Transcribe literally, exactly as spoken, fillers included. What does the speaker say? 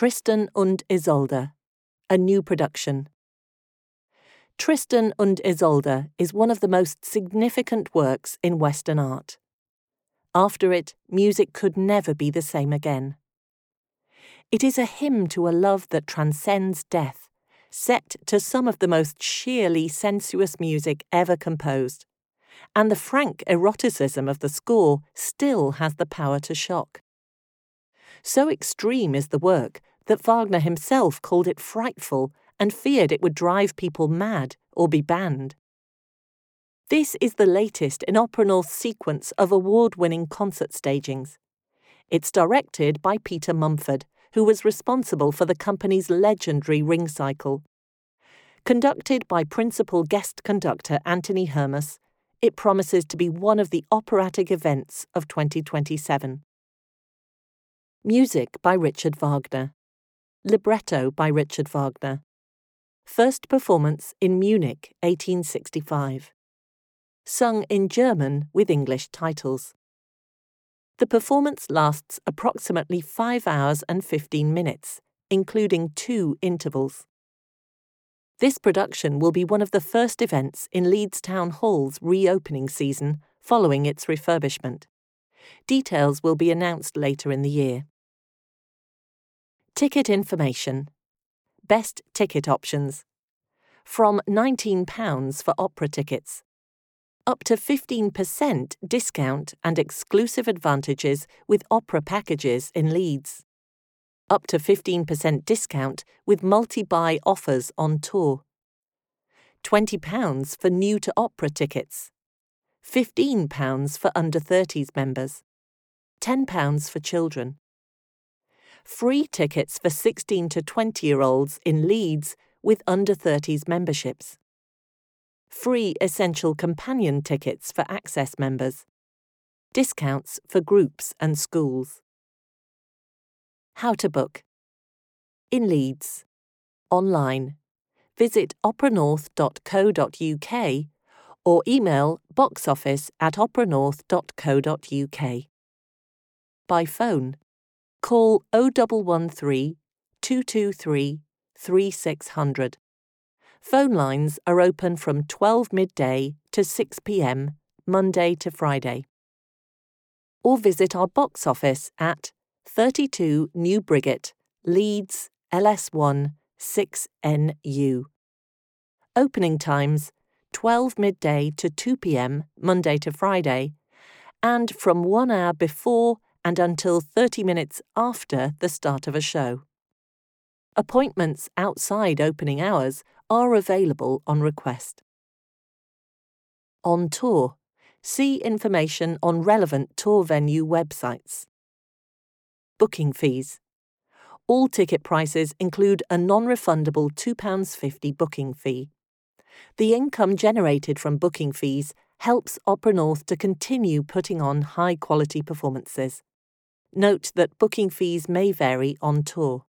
Tristan und Isolde, a new production. Tristan und Isolde is one of the most significant works in Western art. After it, music could never be the same again. It is a hymn to a love that transcends death, set to some of the most sheerly sensuous music ever composed, and the frank eroticism of the score still has the power to shock. So extreme is the work that Wagner himself called it frightful and feared it would drive people mad or be banned. This is the latest in Opera North's sequence of award-winning concert stagings. It's directed by Peter Mumford, who was responsible for the company's legendary Ring Cycle. Conducted by principal guest conductor Anthony Hermus, it promises to be one of the operatic events of twenty twenty-seven. Music by Richard Wagner. Libretto by Richard Wagner. First performance in Munich, eighteen sixty-five. Sung in German with English titles. The performance lasts approximately five hours and fifteen minutes, including two intervals. This production will be one of the first events in Leeds Town Hall's reopening season following its refurbishment. Details will be announced later in the year. Ticket information. Best ticket options. From nineteen pounds for opera tickets. Up to fifteen percent discount and exclusive advantages with opera packages in Leeds. Up to fifteen percent discount with multi-buy offers on tour. twenty pounds for new-to-opera tickets. fifteen pounds for under thirties members. ten pounds for children. Free tickets for sixteen to twenty-year-olds in Leeds with under thirties memberships. Free essential companion tickets for access members. Discounts for groups and schools. How to book. In Leeds. Online. Visit opera north dot co dot uk or email boxoffice at opera north dot co dot uk. By phone. Call oh one one three, two two three, three six zero zero. Phone lines are open from twelve midday to six p m, Monday to Friday. Or visit our box office at thirty-two New Briggate, Leeds, L S one, six N U. Opening times twelve midday to two p m, Monday to Friday, and from one hour before and until thirty minutes after the start of a show. Appointments outside opening hours are available on request. On tour. See information on relevant tour venue websites. Booking fees. All ticket prices include a non-refundable two pounds fifty booking fee. The income generated from booking fees helps Opera North to continue putting on high-quality performances. Note that booking fees may vary on tour.